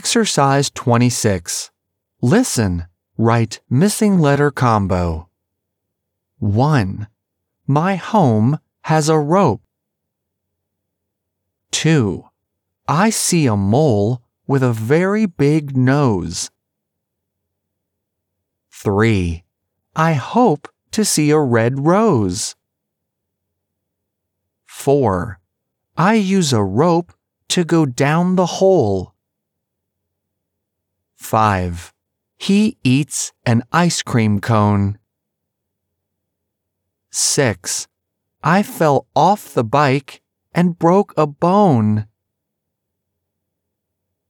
Exercise 26. Listen. Write missing letter combo. 1. My home has a rope. 2. I see a mole with a very big nose. 3. I hope to see a red rose. 4. I use a rope to go down the hole. 5. He eats an ice cream cone. 6. I fell off the bike and broke a bone.